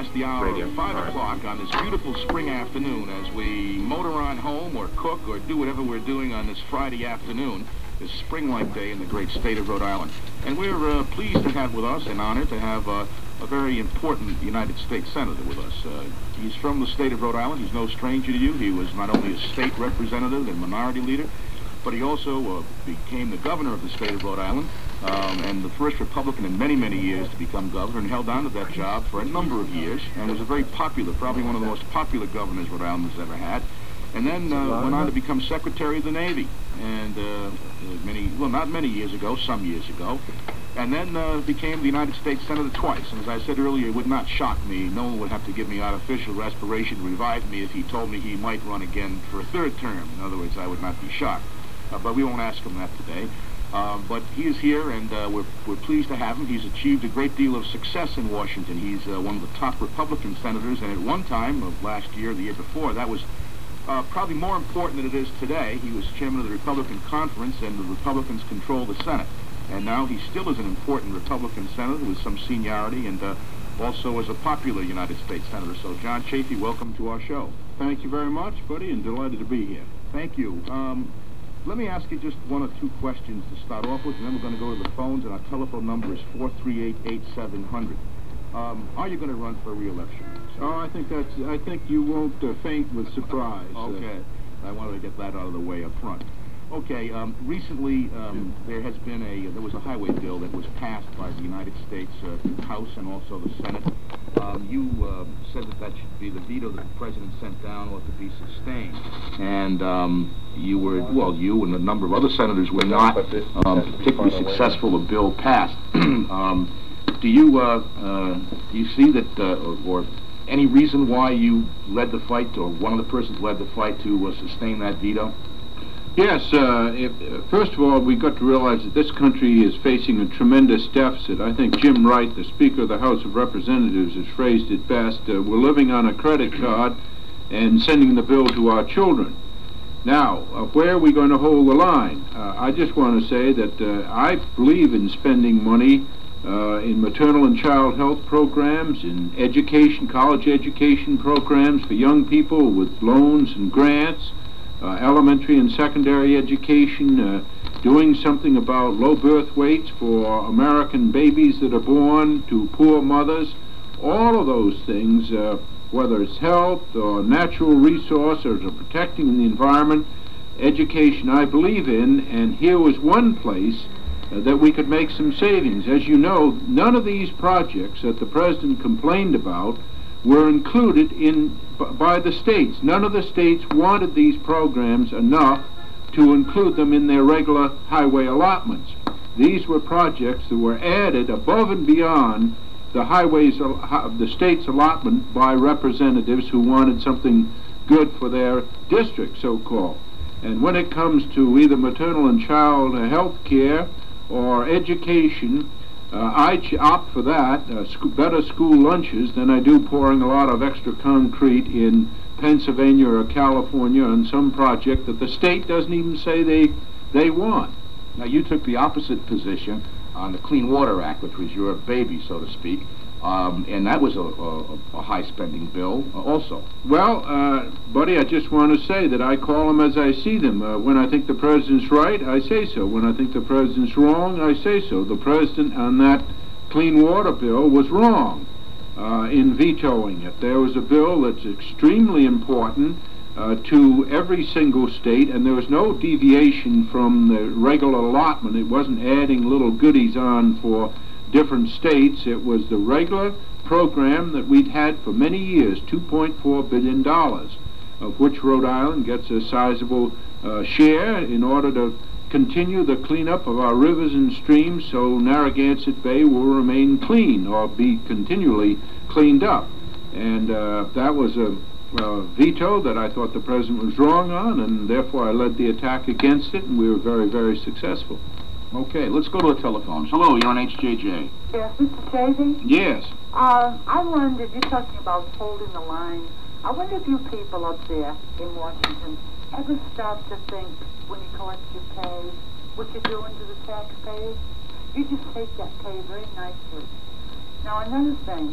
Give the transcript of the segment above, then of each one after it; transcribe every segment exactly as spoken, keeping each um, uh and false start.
past the hour Radio. of five o'clock on this beautiful spring afternoon as we motor on home or cook or do whatever we're doing on this Friday afternoon, this spring-like day in the great state of Rhode Island. And we're uh, pleased to have with us and honored to have uh, a very important United States Senator with us. Uh, he's from the state of Rhode Island. He's no stranger to you. He was not only a state representative and minority leader, but he also uh, became the governor of the state of Rhode Island, um, and the first Republican in many, many years to become governor, and held on to that job for a number of years, and was a very popular, probably one of the most popular governors Rhode Island has ever had. And then uh, went on to become Secretary of the Navy, and uh, many, well, not many years ago, some years ago, and then uh, became the United States Senator twice. And as I said earlier, it would not shock me. No one would have to give me artificial respiration to revive me if he told me he might run again for a third term. In other words, I would not be shocked. Uh, but we won't ask him that today. Um, but he is here, and uh, we're, we're pleased to have him. He's achieved a great deal of success in Washington. He's uh, one of the top Republican senators, and at one time of last year, the year before, that was uh, probably more important than it is today. He was chairman of the Republican Conference, and the Republicans control the Senate. And now he still is an important Republican senator with some seniority, and uh, also as a popular United States senator. So, John Chafee, welcome to our show. Thank you very much, buddy, and delighted to be here. Thank you. Um, Let me ask you just one or two questions to start off with, and then we're going to go to the phones, and our telephone number is four three eight, eight seven zero zero. Um, are you going to run for re-election? Oh, I think that's. I think you won't uh, faint with surprise. Okay. Uh, I wanted to get that out of the way up front. Okay. Um, recently, um, there has been a there was a highway bill that was passed by the United States uh, House and also the Senate. Um, you uh, said that that should be the veto that the president sent down ought to be sustained, and um, you were well, you and a number of other senators were not um, particularly successful. The bill passed. um, do you uh, uh, do you see that, uh, or, or any reason why you led the fight, or one of the persons led the fight to uh, sustain that veto? Yes, uh, if, uh, first of all, we've got to realize that this country is facing a tremendous deficit. I think Jim Wright, the Speaker of the House of Representatives, has phrased it best. Uh, we're living on a credit card and sending the bill to our children. Now, uh, where are we going to hold the line? Uh, I just want to say that uh, I believe in spending money uh, in maternal and child health programs, in education, college education programs for young people with loans and grants, Uh, elementary and secondary education, uh, doing something about low birth weights for American babies that are born to poor mothers. All of those things, uh, whether it's health or natural resources or protecting the environment, education, I believe in, and here was one place uh, that we could make some savings. As you know, none of these projects that the president complained about were included in by the states. None of the states wanted these programs enough to include them in their regular highway allotments. These were projects that were added above and beyond the highways of the state's allotment by representatives who wanted something good for their district, so-called. And when it comes to either maternal and child health care or education, Uh, I ch opt for that, uh, sc better school lunches, than I do pouring a lot of extra concrete in Pennsylvania or California on some project that the state doesn't even say they, they want. Now, you took the opposite position on the Clean Water Act, which was your baby, so to speak, um, and that was a, a, a high-spending bill uh, also. Well, uh, buddy, I just want to say that I call them as I see them. Uh, when I think the president's right, I say so. When I think the president's wrong, I say so. The president on that clean water bill was wrong uh, in vetoing it. There was a bill that's extremely important uh, to every single state, and there was no deviation from the regular allotment. It wasn't adding little goodies on for different states. It was the regular program that we'd had for many years, two point four billion dollars, of which Rhode Island gets a sizable uh, share in order to continue the cleanup of our rivers and streams so Narragansett Bay will remain clean or be continually cleaned up. And uh, that was a uh, veto that I thought the president was wrong on, and therefore I led the attack against it, and we were very, very successful. Okay, let's go to the telephones. Hello, you're on H J J. Yes, Mister Chafee? Yes. Uh, I wondered, you're talking about holding the line. I wonder if you people up there in Washington ever stop to think, when you collect your pay, what you're doing to the taxpayers? You just take that pay very nicely. Now, another thing,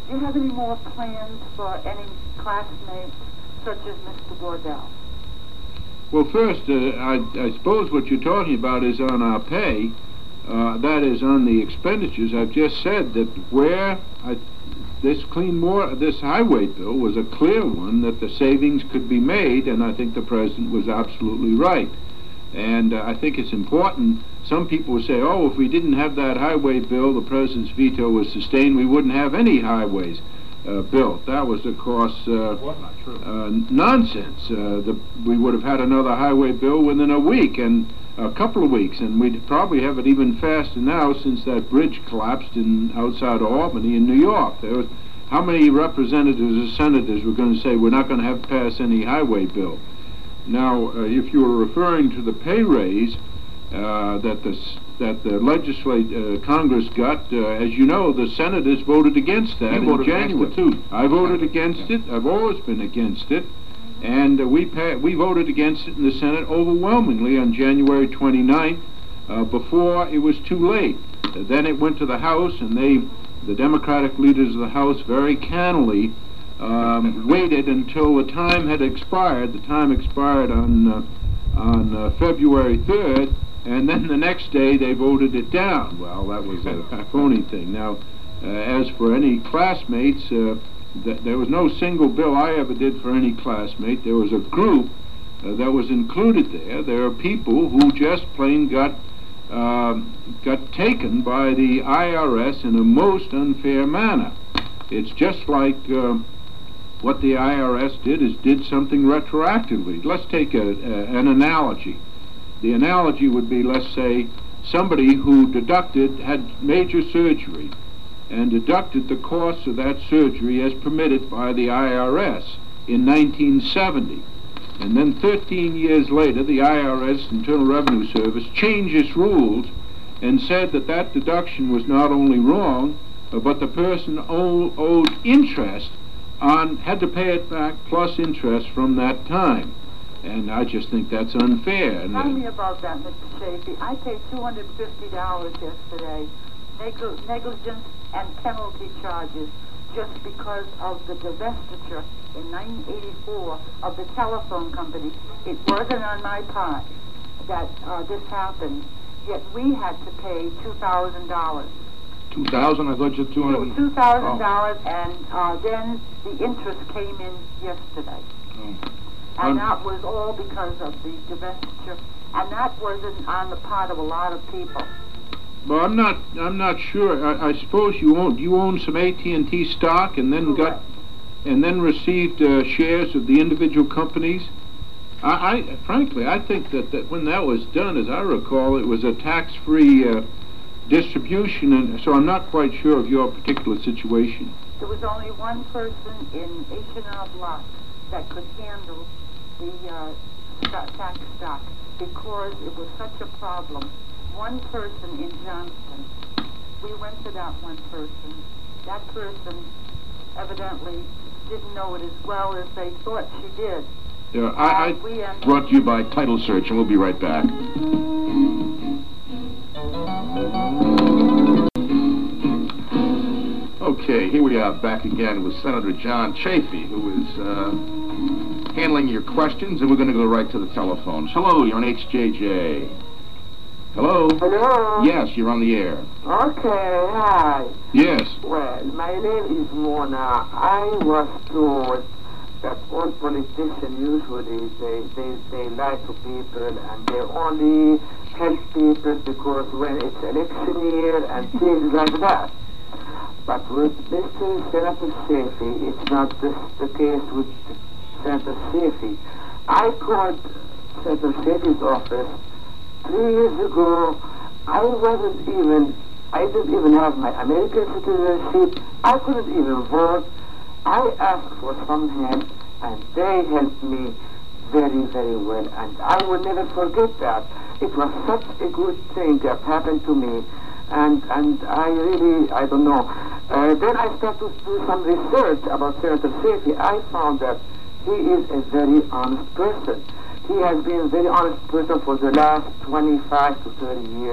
Do you have any more plans for any classmates such as Mister Wardell? Well, first, uh, I, I suppose what you're talking about is on our pay. Uh, that is on the expenditures. I've just said that where I, this clean water, this highway bill was a clear one that the savings could be made, and I think the president was absolutely right. And uh, I think it's important. Some people will say, oh, if we didn't have that highway bill, the president's veto was sustained, we wouldn't have any highways uh, built. That was, of course, uh, Well, not true. uh, nonsense. Uh, the, we would have had another highway bill within a week and a couple of weeks, and we'd probably have it even faster now since that bridge collapsed in outside of Albany in New York. There was, how many representatives or senators were going to say we're not going to have pass any highway bill? Now, uh, if you were referring to the pay raise uh, that the that the legislate uh, Congress got, uh, as you know, the senators voted against that You in voted against January. it, too. I voted against it. I've always been against it, and uh, we pa we voted against it in the Senate overwhelmingly on January twenty-ninth, uh, before it was too late. Uh, then it went to the House, and they, the Democratic leaders of the House, very cannily um, waited until the time had expired. The time expired on uh, on uh, February third, and then the next day they voted it down. Well, that was a phony thing. Now, uh, as for any classmates, uh, th there was no single bill I ever did for any classmate. There was a group uh, that was included there. There are people who just plain got um, got taken by the I R S in a most unfair manner. It's just like uh, what the I R S did is did something retroactively. Let's take a, a, an analogy. The analogy would be, let's say, somebody who deducted, had major surgery, and deducted the cost of that surgery as permitted by the I R S in nineteen seventy. And then thirteen years later, the I R S, Internal Revenue Service, changed its rules and said that that deduction was not only wrong, uh, but the person owed, owed interest on, had to pay it back plus interest from that time. And I just think that's unfair. And, Tell uh, me about that, Mister Chafee. I paid two hundred fifty dollars yesterday, negl negligence and penalty charges, just because of the divestiture in nineteen eighty-four of the telephone company. It wasn't on my part that uh, this happened, yet we had to pay two thousand dollars. Two thousand? I thought you had two hundred. two thousand dollars, and uh, then the interest came in yesterday. Oh. And Um, that was all because of the divestiture, and that wasn't on the part of a lot of people. well, I'm not. I'm not sure. I, I suppose you own. You own some A T and T stock, and then got, Correct. and then received uh, shares of the individual companies. I, I frankly, I think that, that when that was done, as I recall, it was a tax-free uh, distribution, and so I'm not quite sure of your particular situation. There was only one person in H and R Block that could handle the uh, stock, tax stock, because it was such a problem. One person in Johnston, we went to that one person. That person evidently didn't know it as well as they thought she did. Yeah, I, And we ended Brought to you by Title Search, and we'll be right back. Okay, here we are back again with Senator John Chafee, who is uh, handling your questions, and we're going to go right to the telephones. Hello, you're on H J J. Hello? Hello? Yes, you're on the air. Okay, hi. yes. Well, my name is Mona. I was told that all politicians usually, they, they, they lie to people and they only help people because when it's election year and things like that. But with Mister Senator Chafee, it's not this, the case with Senator Chafee. I called Senator Chafee's office three years ago. I wasn't even, I didn't even have my American citizenship. I couldn't even vote. I asked for some help, and they helped me very, very well. And I will never forget that. It was such a good thing that happened to me. And, and I really, I don't know. Uh, then I started to do some research about Senator Chafee. I found that he is a very honest person. He has been a very honest person for the last twenty-five to thirty years,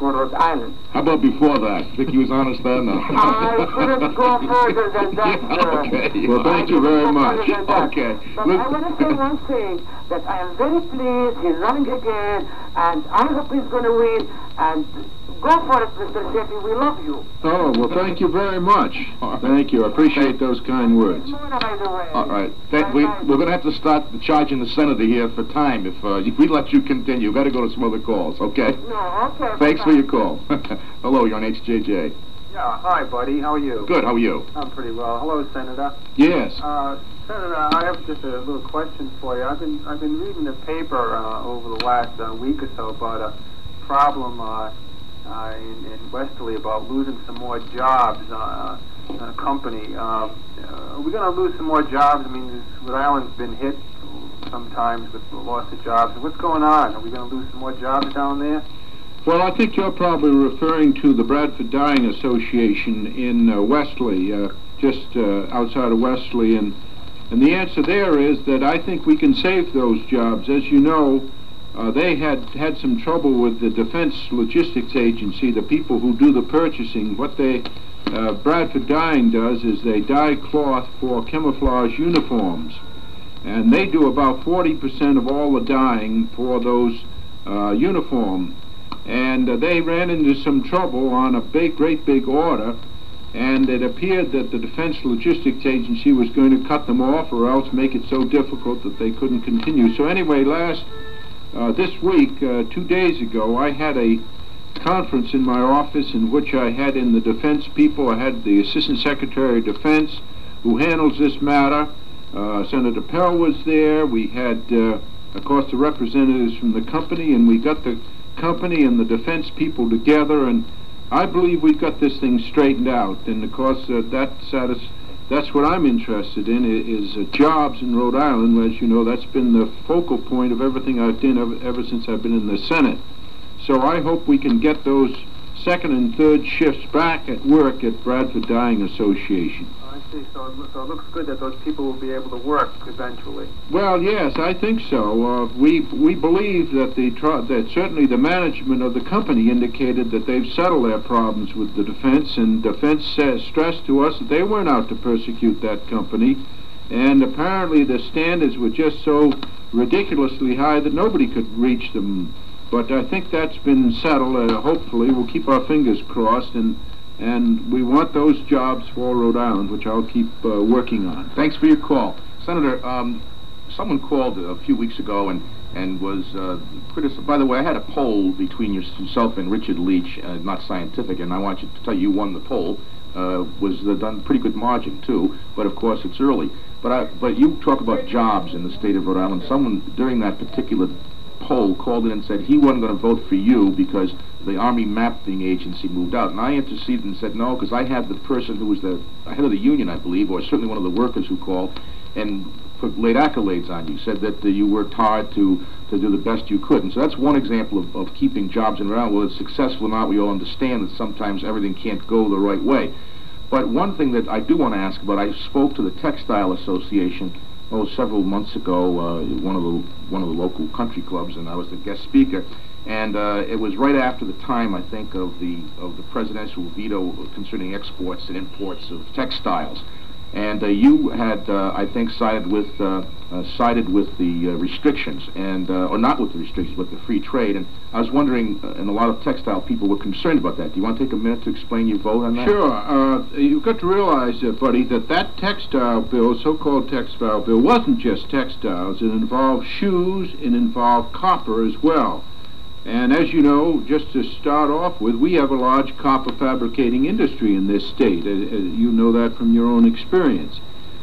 for Rhode Island. How about before that? Think he was honest then? No. I couldn't go further than that, sir. Okay. Well, thank you very much. Okay. But Look- I want to say one thing, that I am very pleased he's running again, and I hope he's going to win, and go for it, Mister Sheffy, we love you. Oh, well, thank you very much. Thank you. I appreciate those kind words. Mona, by the way. All right. That, we, we're going to have to start charging the senator here for time. If, uh, if we let you continue, you've got to go to some other calls, okay? No, okay. Thanks for bye-bye. your call. Hello, you're on H J J. Yeah, hi, buddy. How are you? Good, how are you? I'm pretty well. Hello, Senator. Yes. Uh, Senator, I have just a little question for you. I've been I've been reading the paper uh, over the last uh, week or so about a problem uh, uh, in, in Westerly about losing some more jobs. Uh, a company. Um, uh, are we going to lose some more jobs? I mean, this, Rhode Island's been hit sometimes with the loss of jobs. What's going on? Are we going to lose some more jobs down there? Well, I think you're probably referring to the Bradford Dyeing Association in uh, Westerly, uh, just uh, outside of Westerly, and and the answer there is that I think we can save those jobs. As you know, uh, they had had some trouble with the Defense Logistics Agency, the people who do the purchasing. What they uh, Bradford Dyeing does is they dye cloth for camouflage uniforms, and they do about forty percent of all the dyeing for those uh, uniforms. And uh, they ran into some trouble on a big, great big order, and it appeared that the Defense Logistics Agency was going to cut them off or else make it so difficult that they couldn't continue. So anyway, last, uh, this week, uh, two days ago, I had a conference in my office in which I had in the defense people. I had the Assistant Secretary of Defense who handles this matter. Uh, Senator Pell was there. We had, uh, of course, the representatives from the company, and we got the company and the defense people together, and I believe we've got this thing straightened out. And of course, uh, that satis- that's what I'm interested in, is uh, jobs in Rhode Island. As you know, that's been the focal point of everything I've done ever, ever since I've been in the Senate. So I hope we can get those second and third shifts back at work at Bradford Dyeing Association. I see. So it, so it looks good that those people will be able to work eventually. Well, yes, I think so. Uh, we we believe that the tr- that certainly the management of the company indicated that they've settled their problems with the defense, and defense says, stressed to us that they weren't out to persecute that company, and apparently the standards were just so ridiculously high that nobody could reach them. But I think that's been settled. Uh, hopefully, we'll keep our fingers crossed, and and we want those jobs for Rhode Island, which I'll keep uh, working on. Thanks for your call. Senator, um, someone called a few weeks ago and, and was uh, criticized. By the way, I had a poll between yourself and Richard Leach, uh, not scientific, and I want you to tell you you won the poll. Uh, was uh, done pretty good margin, too, but of course it's early. But, I, but you talk about jobs in the state of Rhode Island. Someone during that particular poll called in and said he wasn't going to vote for you because the Army Mapping Agency moved out. And I interceded and said no, because I had the person who was the head of the union, I believe, or certainly one of the workers who called, and put laid accolades on you, said that uh, you worked hard to, to do the best you could. And so that's one example of, of keeping jobs in around. Whether it's successful or not, we all understand that sometimes everything can't go the right way. But one thing that I do want to ask about, I spoke to the Textile Association oh, several months ago, uh, one of the one of the local country clubs, and I was the guest speaker. And uh, it was right after the time, I think, of the of the presidential veto concerning exports and imports of textiles. And uh, you had, uh, I think, sided with uh, uh, sided with the uh, restrictions, and uh, or not with the restrictions, but the free trade. And I was wondering, uh, and a lot of textile people were concerned about that. Do you want to take a minute to explain your vote on that? Sure. Uh, you've got to realize, uh, buddy, that that textile bill, so-called textile bill, wasn't just textiles. It involved shoes. It involved copper as well. And as you know, just to start off with, we have a large copper fabricating industry in this state. Uh, uh, you know that from your own experience.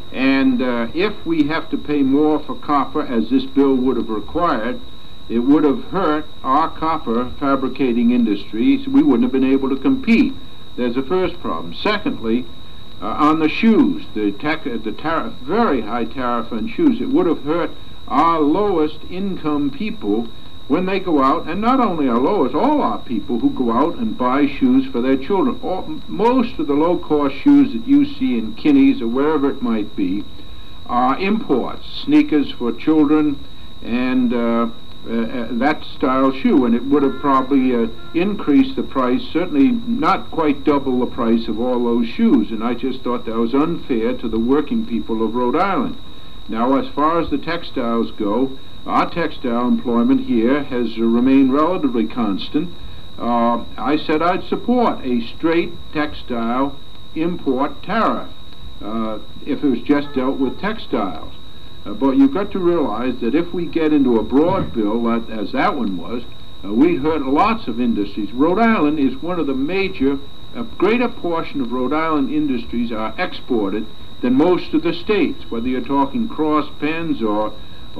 And uh, if we have to pay more for copper, as this bill would have required, it would have hurt our copper fabricating industry, so we wouldn't have been able to compete. There's the first problem. Secondly, uh, on the shoes, the, tech, the tariff, very high tariff on shoes, it would have hurt our lowest income people when they go out, and not only our lowest, all our people who go out and buy shoes for their children. All, most of the low-cost shoes that you see in Kinney's or wherever it might be are imports, sneakers for children, and uh, uh, uh, that style shoe, and it would have probably uh, increased the price, certainly not quite double the price of all those shoes, and I just thought that was unfair to the working people of Rhode Island. Now, as far as the textiles go, our textile employment here has uh, remained relatively constant. Uh, I said I'd support a straight textile import tariff uh, if it was just dealt with textiles. Uh, but you've got to realize that if we get into a broad bill, that, as that one was, uh, we'd hurt lots of industries. Rhode Island is one of the major, a greater portion of Rhode Island industries are exported than most of the states, whether you're talking cross pens or,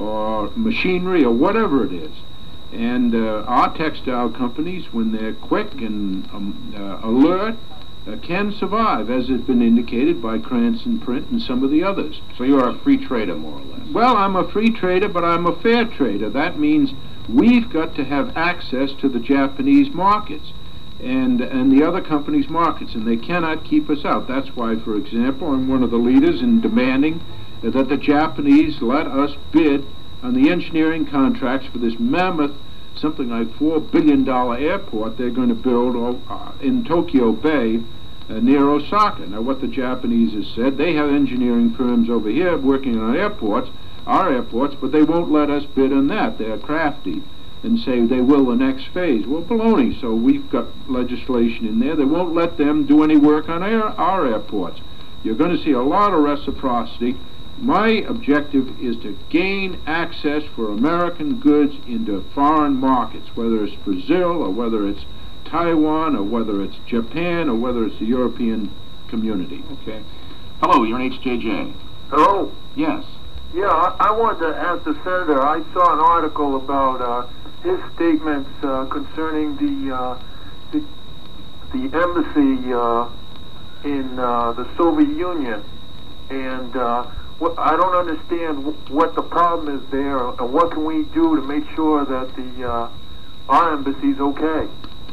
or machinery or whatever it is. And uh, our textile companies, when they're quick and um, uh, alert, Uh, can survive, as has been indicated by Cranston Print and some of the others. So you're a free trader, more or less. Well, I'm a free trader, but I'm a fair trader. That means we've got to have access to the Japanese markets and and the other companies' markets, and they cannot keep us out. That's why, for example, I'm one of the leaders in demanding that the Japanese let us bid on the engineering contracts for this mammoth, something like four billion dollar airport they're going to build uh, in Tokyo Bay uh, near Osaka. Now, what the Japanese have said, they have engineering firms over here working on airports, our airports, but they won't let us bid on that. They're crafty and say they will the next phase. Well, baloney. So we've got legislation in there that won't let them do any work on our, our airports. You're going to see a lot of reciprocity. My objective is to gain access for American goods into foreign markets, whether it's Brazil or whether it's Taiwan or whether it's Japan or whether it's the European community. Okay. Hello, you're an H J J. Hello? Yes. Yeah, I, I wanted to ask the senator, I saw an article about uh, his statements uh, concerning the, uh, the, the embassy uh, in uh, the Soviet Union, and uh, what, I don't understand w what the problem is there, and what can we do to make sure that the uh, our embassy's okay?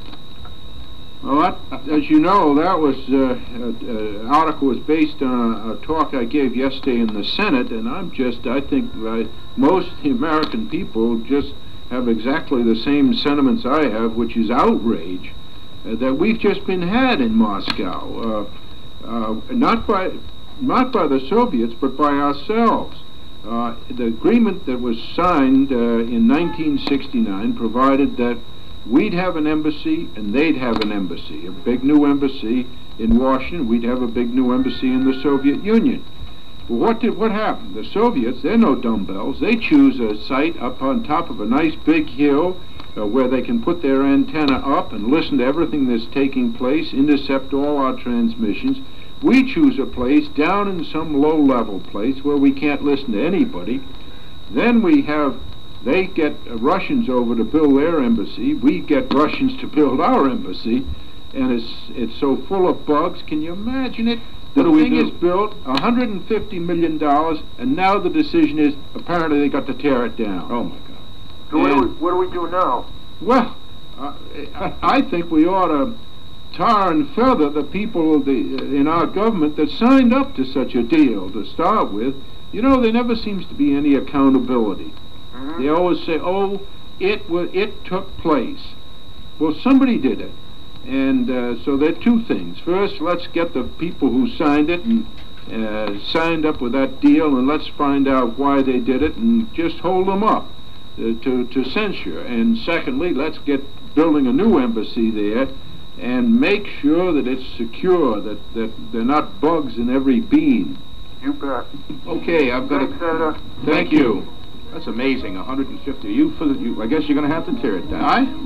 Well, that, as you know, that was uh, uh, uh, article was based on a, a talk I gave yesterday in the Senate, and I'm just, I think uh, most of the American people just have exactly the same sentiments I have, which is outrage uh, that we've just been had in Moscow, uh, uh, not by not by the Soviets, but by ourselves. Uh, the agreement that was signed uh, in nineteen sixty-nine provided that we'd have an embassy and they'd have an embassy, a big new embassy in Washington. We'd have a big new embassy in the Soviet Union. Well, what did what happened? The Soviets, they're no dumbbells. They choose a site up on top of a nice big hill uh, where they can put their antenna up and listen to everything that's taking place, intercept all our transmissions. We choose a place down in some low-level place where we can't listen to anybody. Then we have, they get uh, Russians over to build their embassy. We get Russians to build our embassy, and it's it's so full of bugs. Can you imagine it? The What do we thing do? is built, one hundred fifty million dollars, and now the decision is apparently they got to tear it down. Oh, my God. So what do, we, And- what do we do now? Well, uh, I, I think we ought to tar and feather the people of the, in our government that signed up to such a deal to start with. You know, there never seems to be any accountability. Mm-hmm. They always say, oh, it wa it took place. Well, somebody did it. And uh, so there are two things. First, let's get the people who signed it and uh, signed up with that deal, and let's find out why they did it and just hold them up uh, to, to censure. And secondly, let's get building a new embassy there and make sure that it's secure, that, that there are not bugs in every bean. You bet. Okay, I've got Thanks, a... Senator. Thank you. That's amazing, one hundred fifty. You, for the, you, I guess you're going to have to tear it down.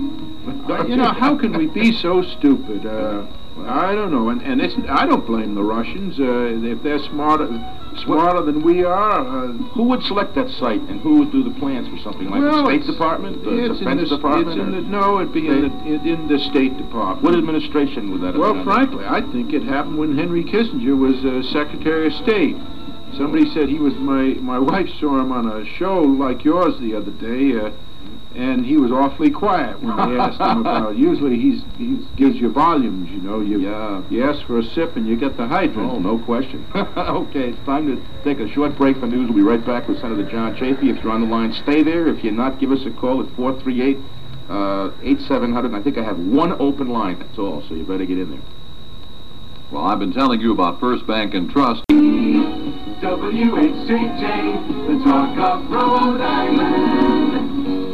I? You know, how can we be so stupid? Uh, I don't know, and, and it's, I don't blame the Russians. Uh, if they're smarter, smarter than we are. Uh, Who would select that site, and who would do the plans for something like well, the State it's- Department, the it's in Defense the, Department? It's in or- the, no, it'd be in the, in, in the State Department. What administration would that have Well, been? frankly, I think it happened when Henry Kissinger was uh, Secretary of State. Somebody said he was, my, my wife saw him on a show like yours the other day, uh, and he was awfully quiet when they asked him about it. Usually he's, he gives you volumes, you know. You, Yeah. you ask for a sip and you get the hydrant. Oh, no question. Okay, it's time to take a short break for news. We'll be right back with Senator John Chafee. If you're on the line, stay there. If you're not, give us a call at four three eight, eight seven zero zero. I think I have one open line, that's all, so you better get in there. Well, I've been telling you about First Bank and Trust. W H J J, the talk of Rhode Island.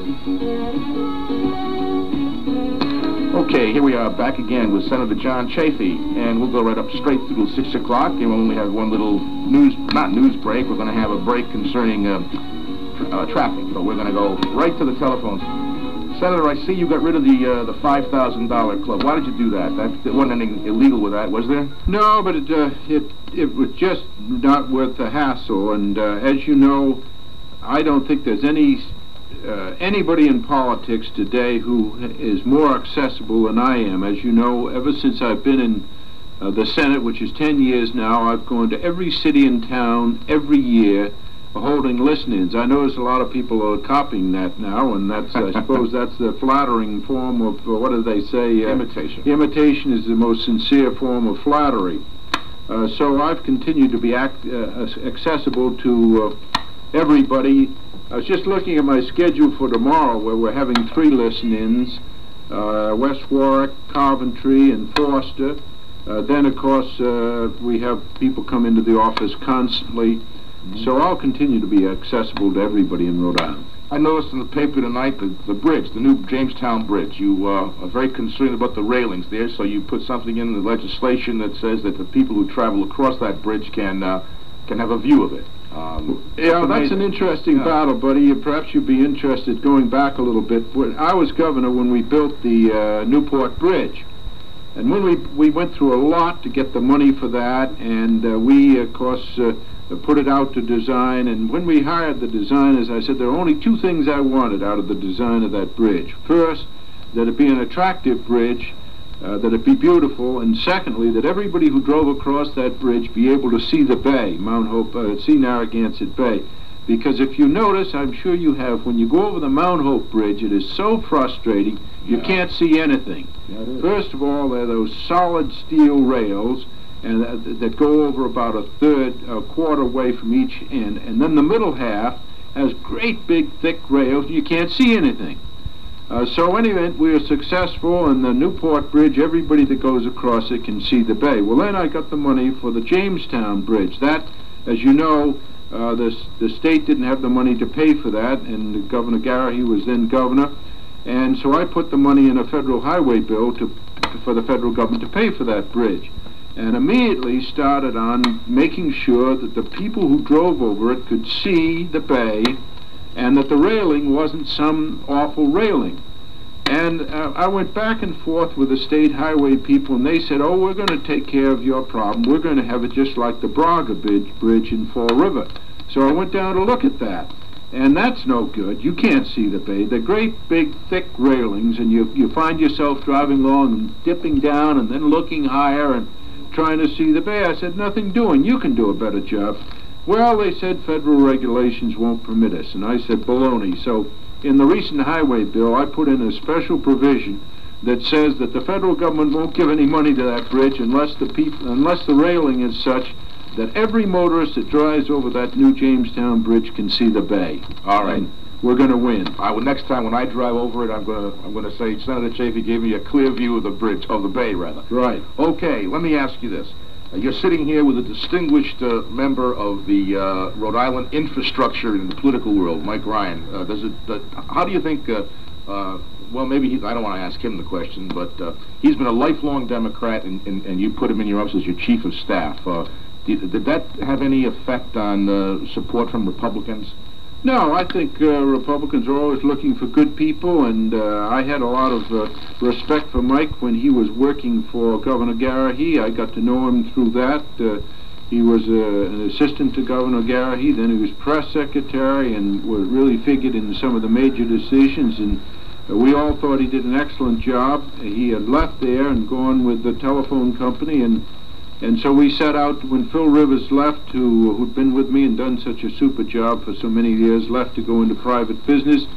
Okay, here we are back again with Senator John Chafee, and we'll go right up straight through till six o'clock, and we'll only have one little news, not news break, we're going to have a break concerning uh, tra uh, traffic, but we're going to go right to the telephones. Senator, I see you got rid of the uh, the five thousand dollar club. Why did you do that? That there wasn't anything illegal with that, was there? No, but it, uh, it, it was just not worth the hassle, and uh, as you know, I don't think there's any uh, anybody in politics today who is more accessible than I am. As you know, ever since I've been in uh, the Senate, which is ten years now, I've gone to every city and town every year holding listen-ins. I notice a lot of people are copying that now, and that's, I suppose that's the flattering form of, uh, what do they say? Uh, imitation. Imitation is the most sincere form of flattery. Uh, so I've continued to be act, uh, accessible to uh, everybody. I was just looking at my schedule for tomorrow, where we're having three listen-ins, uh, West Warwick, Coventry, and Forster. Uh, then, of course, uh, we have people come into the office constantly. So I'll continue to be accessible to everybody in Rhode Island. I noticed in the paper tonight the, the bridge, the new Jamestown Bridge. You uh, are very concerned about the railings there, so you put something in the legislation that says that the people who travel across that bridge can uh, can have a view of it. Um, yeah, that's an interesting yeah. battle, buddy. Perhaps you'd be interested going back a little bit. When I was governor when we built the uh, Newport Bridge. And when we, we went through a lot to get the money for that, and uh, we, of course, uh, put it out to design, and when we hired the designers, I said there are only two things I wanted out of the design of that bridge. First, that it be an attractive bridge, uh, that it be beautiful, and secondly, that everybody who drove across that bridge be able to see the bay, Mount Hope, uh, see Narragansett Bay. Because if you notice, I'm sure you have, when you go over the Mount Hope Bridge, it is so frustrating, you Yeah. can't see anything. Yeah, it is. First of all, there are those solid steel rails, and uh, that go over about a third, a quarter way from each end, and then the middle half has great big thick rails, and you can't see anything. Uh, so anyway, we were successful, and the Newport Bridge, everybody that goes across it can see the bay. Well, then I got the money for the Jamestown Bridge. That, as you know, uh, the, the state didn't have the money to pay for that, and Governor Garrahy was then governor, and so I put the money in a federal highway bill to, for the federal government to pay for that bridge. And immediately started on making sure that the people who drove over it could see the bay, and that the railing wasn't some awful railing. And uh, I went back and forth with the state highway people, and they said, oh, we're going to take care of your problem. We're going to have it just like the Braga Bridge, bridge in Fall River. So I went down to look at that, and that's no good. You can't see the bay. They're great, big, thick railings, and you, you find yourself driving along and dipping down and then looking higher and trying to see the bay. I said, nothing doing. You can do a better job. Well, they said federal regulations won't permit us, and I said, baloney. So in the recent highway bill, I put in a special provision that says that the federal government won't give any money to that bridge unless the people, unless the railing is such that every motorist that drives over that new Jamestown Bridge can see the bay. All right. And we're going to win. I will, next time when I drive over it, I'm going to I'm going to say Senator Chafee gave me a clear view of the bridge, of the bay, rather. Right. Okay, let me ask you this. Uh, you're sitting here with a distinguished uh, member of the uh, Rhode Island infrastructure in the political world, Mike Ryan. Uh, does it? Uh, how do you think? Uh, uh, well, maybe he, I don't want to ask him the question, but uh, he's been a lifelong Democrat, and, and, and you put him in your office as your chief of staff. Uh, did, did that have any effect on uh, support from Republicans? No, I think uh, Republicans are always looking for good people, and uh, I had a lot of uh, respect for Mike when he was working for Governor Garrahy. I got to know him through that. Uh, he was uh, an assistant to Governor Garrahy, then he was press secretary, and was really figured in some of the major decisions, and uh, we all thought he did an excellent job. He had left there and gone with the telephone company, and And so we set out, when Phil Rivers left, who, who'd been with me and done such a super job for so many years, left to go into private business,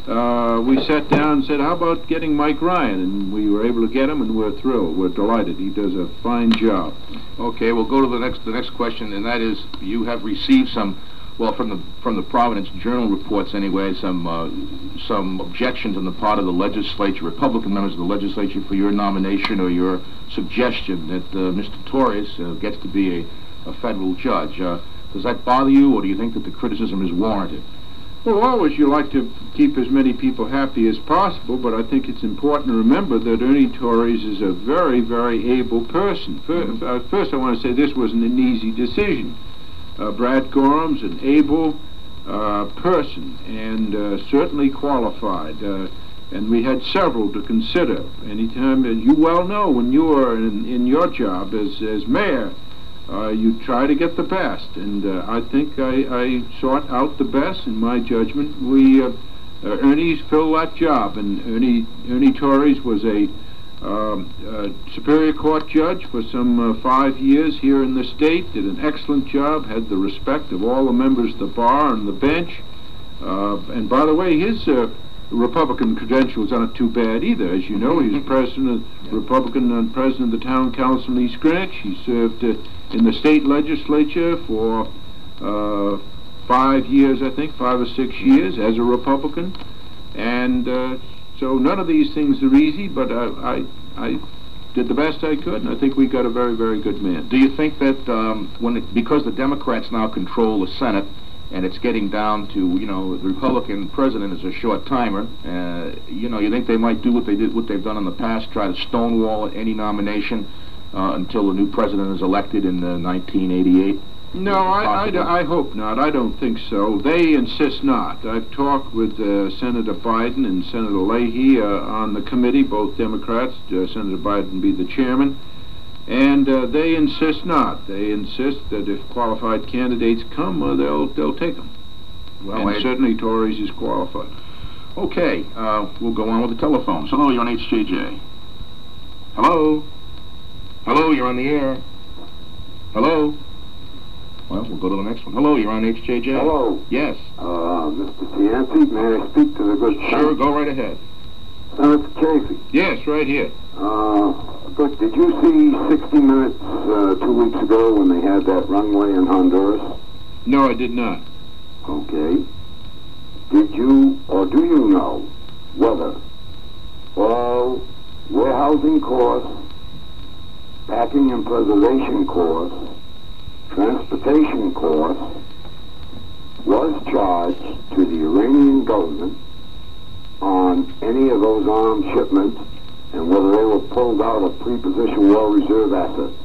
uh, we sat down and said, how about getting Mike Ryan? And we were able to get him, and we're thrilled. We're delighted. He does a fine job. Okay, we'll go to the next the next question, and that is, you have received some, well, from the from the Providence Journal reports anyway, some uh, some objections on the part of the legislature, Republican members of the legislature, for your nomination or your suggestion that uh, Mister Torres uh, gets to be a, a federal judge. Uh, does that bother you, or do you think that the criticism is warranted? Well, always you like to keep as many people happy as possible, but I think it's important to remember that Ernie Torres is a very, very able person. First, uh, first I want to say this wasn't an easy decision. Uh, Brad Gorham's an able uh, person, and uh, certainly qualified, uh, and we had several to consider. Anytime, as you well know, when you are in, in your job as, as mayor, Uh, you try to get the best, and uh, I think I, I sought out the best. In my judgment, we uh, uh, Ernie's filled that job, and Ernie Ernie Torres was a um, uh, Superior Court judge for some uh, five years here in the state. Did an excellent job. Had the respect of all the members of the bar and the bench. Uh, and by the way, his uh, Republican credentials aren't too bad either. As you know, he's president, Republican and president of the town council in East Greenwich. He served uh, in the state legislature for uh, five years, I think, five or six years as a Republican. And uh, so none of these things are easy, but I, I, I did the best I could, and I think we got a very, very good man. Do you think that um, when it, because the Democrats now control the Senate, and it's getting down to, you know, the Republican president is a short timer, uh, you know, you think they might do what they did, what they've done in the past, try to stonewall any nomination uh, until the new president is elected in uh, nineteen eighty-eight? No, I, I, I hope not. I don't think so. They insist not. I've talked with uh, Senator Biden and Senator Leahy uh, on the committee, both Democrats, uh, Senator Biden be the chairman. And uh, they insist not. They insist that if qualified candidates come, uh, they'll they'll take them. Well, and I certainly Torres is qualified. Okay, uh, we'll go on with the telephones. Hello, you're on H J J. Hello? Hello, you're on the air. Hello? Well, we'll go to the next one. Hello, you're on H J J. Hello. Yes. Uh, Mister Cianci, may I speak to the good Sure, go right ahead. Senator Chafee. Yes, right here. Uh, good. Did you see sixty minutes uh, two weeks ago when they had that runway in Honduras? No, I did not. Okay. Did you, or do you know, whether all warehousing costs, packing and preservation costs, transportation costs was charged to the Iranian government on any of those armed shipments, and whether they were pulled out of pre-position War Reserve assets?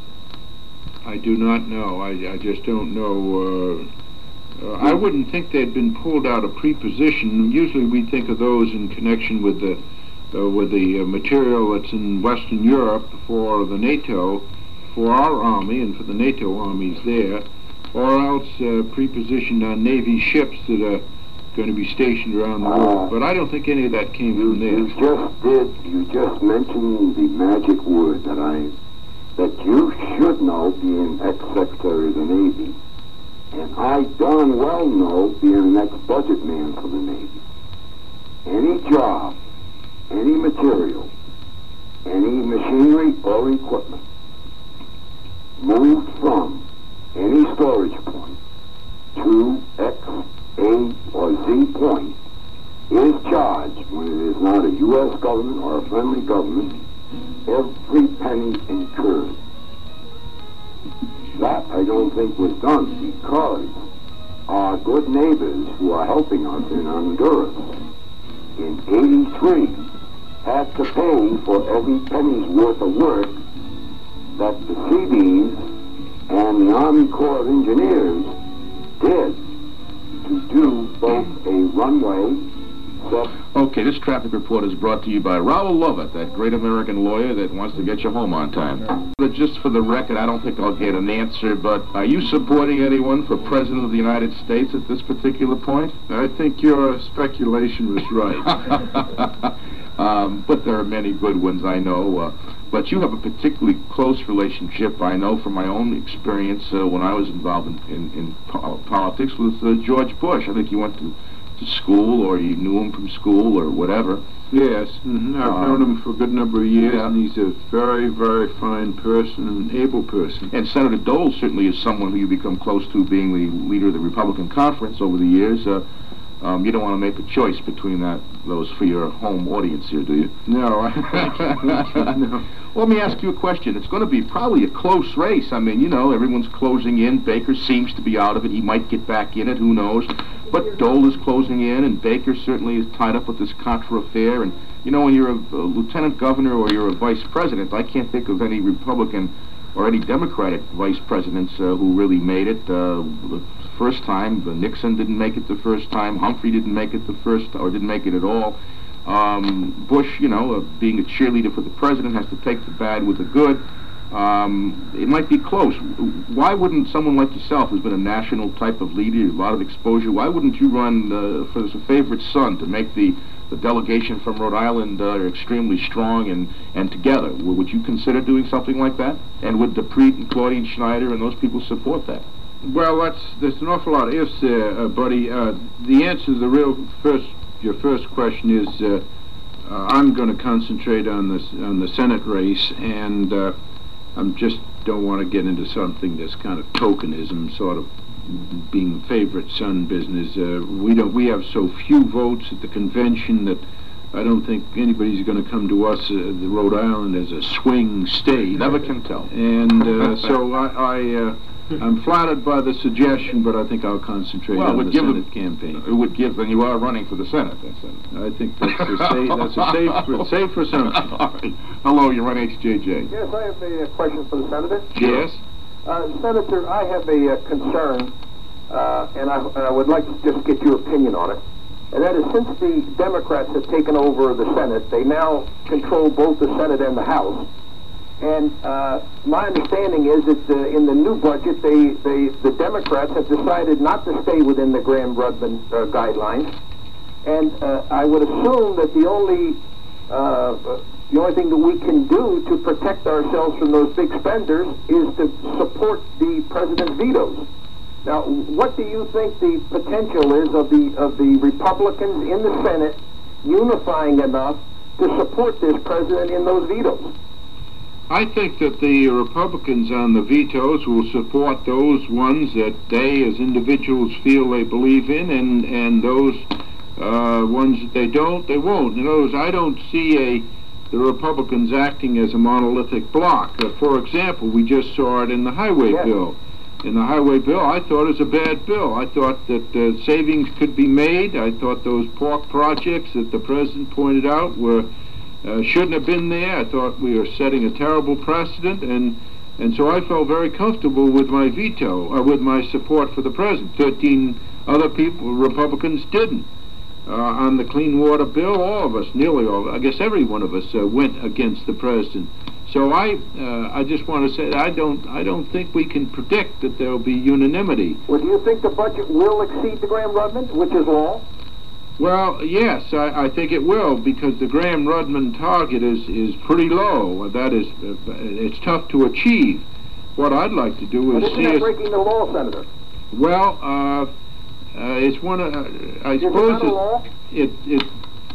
I do not know. I, I just don't know. Uh, uh, I wouldn't think they'd been pulled out of pre-position. Usually we think of those in connection with the uh, with the uh, material that's in Western Europe for the NATO, for our army and for the NATO armies there, or else uh, pre-positioned on Navy ships that are going to be stationed around the world. But I don't think any of that came You, from there. you just did. You just mentioned the magic word that I that you should know, being ex-Secretary of the Navy, and I darn well know, being an ex-budget man for the Navy. Any job, any material, any machinery or equipment moved from any storage point to X, A, or Z point is charged, when it is not a U S government or a friendly government, every penny incurred. That I don't think was done because our good neighbors who are helping us in Honduras in eighty-three had to pay for every penny's worth of work that the Seabees and the Army Corps of Engineers did to do both a runway set. Okay, this traffic report is brought to you by Raoul Lovett, that great American lawyer that wants to get you home on time. But just for the record, I don't think I'll get an answer, but are you supporting anyone for President of the United States at this particular point? I think your speculation was right. um, but there are many good ones, I know. Uh, but you have a particularly close relationship, I know from my own experience uh, when I was involved in, in, in po politics with uh, George Bush. I think you went to, to to school, or you knew him from school, or whatever. Yes, mm-hmm. I've Um, known him for a good number of years, yeah. and he's a very, very fine person and able person. And Senator Dole certainly is someone who you become close to, being the leader of the Republican conference over the years. Uh, um, you don't want to make a choice between that those for your home audience here, do you? No, I no. Well, let me ask you a question. It's going to be probably a close race. I mean, you know, everyone's closing in. Baker seems to be out of it. He might get back in it. Who knows? But Dole is closing in, and Baker certainly is tied up with this Contra affair. And, you know, when you're a, a lieutenant governor or you're a vice president, I can't think of any Republican or any Democratic vice presidents uh, who really made it uh, the first time. Uh, Nixon didn't make it the first time. Humphrey didn't make it the first, or didn't make it at all. Um, Bush, you know, uh, being a cheerleader for the president, has to take the bad with the good. Um, it might be close. Why wouldn't someone like yourself, who's been a national type of leader, a lot of exposure, why wouldn't you run uh, for as a favorite son to make the, the delegation from Rhode Island uh, extremely strong and, and together? W- would you consider doing something like that? And would DePreet and Claudine Schneider and those people support that? Well, that's there's an awful lot of ifs there, uh, buddy. Uh, the answer to the real first, your first question is, uh, uh, I'm going to concentrate on this on the Senate race, and uh, I'm just don't want to get into something that's kind of tokenism, sort of being favorite son business. Uh, we don't. We have so few votes at the convention that I don't think anybody's going to come to us, uh, the Rhode Island, as a swing state. Never can tell. And uh, so I. I uh, I'm flattered by the suggestion, but I think I'll concentrate Well, it on would the give Senate a- campaign. It would give, then you are running for the Senate. That's it. I think that's a safe, that's a safe, safe assumption. All right. Hello, you're on H J J. Yes, I have a uh, question for the senator. Yes? Uh, Senator, I have a uh, concern, uh, and I, I would like to just get your opinion on it. And that is, since the Democrats have taken over the Senate, they now control both the Senate and the House. And uh, my understanding is that uh, in the new budget, they, they, the Democrats have decided not to stay within the Graham-Rudman uh, guidelines. And uh, I would assume that the only uh, the only thing that we can do to protect ourselves from those big spenders is to support the president's vetoes. Now, what do you think the potential is of the of the Republicans in the Senate unifying enough to support this president in those vetoes? I think that the Republicans on the vetoes will support those ones that they, as individuals, feel they believe in, and, and those uh, ones that they don't, they won't. In other words, I don't see a the Republicans acting as a monolithic bloc. Uh, for example, we just saw it in the highway Yes. bill. In the highway bill, I thought it was a bad bill. I thought that uh, savings could be made. I thought those pork projects that the president pointed out were Uh, shouldn't have been there. I thought we were setting a terrible precedent, and and so I felt very comfortable with my veto, or with my support for the president. Thirteen other people, Republicans, didn't. Uh, on the clean water bill, all of us, nearly all, I guess every one of us, uh, went against the president. So I, uh, I just want to say that I don't, I don't think we can predict that there will be unanimity. Well, do you think the budget will exceed the Graham-Rudman, which is law? Well, yes, I, I think it will, because the Graham-Rudman target is, is pretty low. That is, uh, it's tough to achieve. What I'd like to do But is isn't see that us... breaking the law, Senator? Well, uh, uh, it's one of... Uh, I Is it suppose not a law? it, it...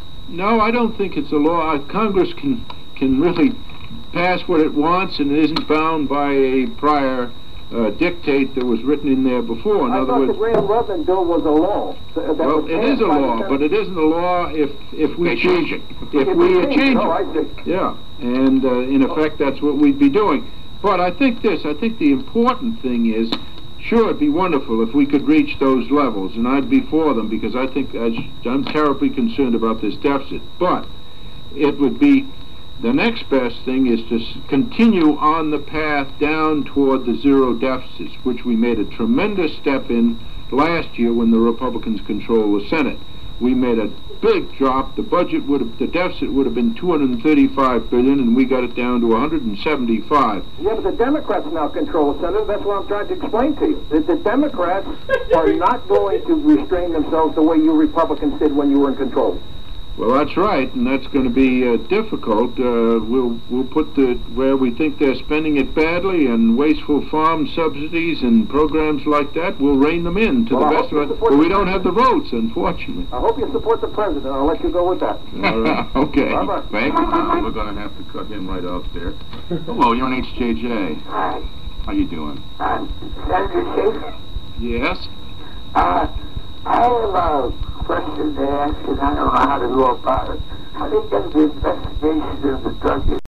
No, I don't think it's a law. Uh, Congress can, can really pass what it wants, and it isn't bound by a prior... Uh, dictate that was written in there before. In I other thought words, the Graham-Rudman bill was a law. Th- that well, was it passed is a by the law, Senate. but it isn't a law if if we They change change it. it. If If we they uh, change Oh, I it, see. yeah, and uh, in effect, that's what we'd be doing. But I think this. I think the important thing is, sure, it'd be wonderful if we could reach those levels, and I'd be for them because I think I sh- I'm terribly concerned about this deficit. But it would be. The next best thing is to s- continue on the path down toward the zero deficits, which we made a tremendous step in last year when the Republicans controlled the Senate. We made a big drop. The budget would have, the deficit would have been two hundred thirty-five billion dollars, and we got it down to one hundred seventy-five. Yeah, but the Democrats now control the Senate. That's what I'm trying to explain to you. That the Democrats are not going to restrain themselves the way you Republicans did when you were in control. Well, that's right, and that's going to be uh, difficult. Uh, we'll we'll put the where we think they're spending it badly, and wasteful farm subsidies and programs like that. We'll rein them in to Well, the I best hope of you it. support But the we don't have the votes, unfortunately. I hope you support the president. I'll let you go with that. All right. Okay. Bye-bye. Thank you. John. We're going to have to cut him right off there. Hello, you're on H J J. Hi, How you doing? I'm Senator Schaefer. Yes. Uh, I have a question to ask, and I don't know how to go about it. How do you get the investigation of the drug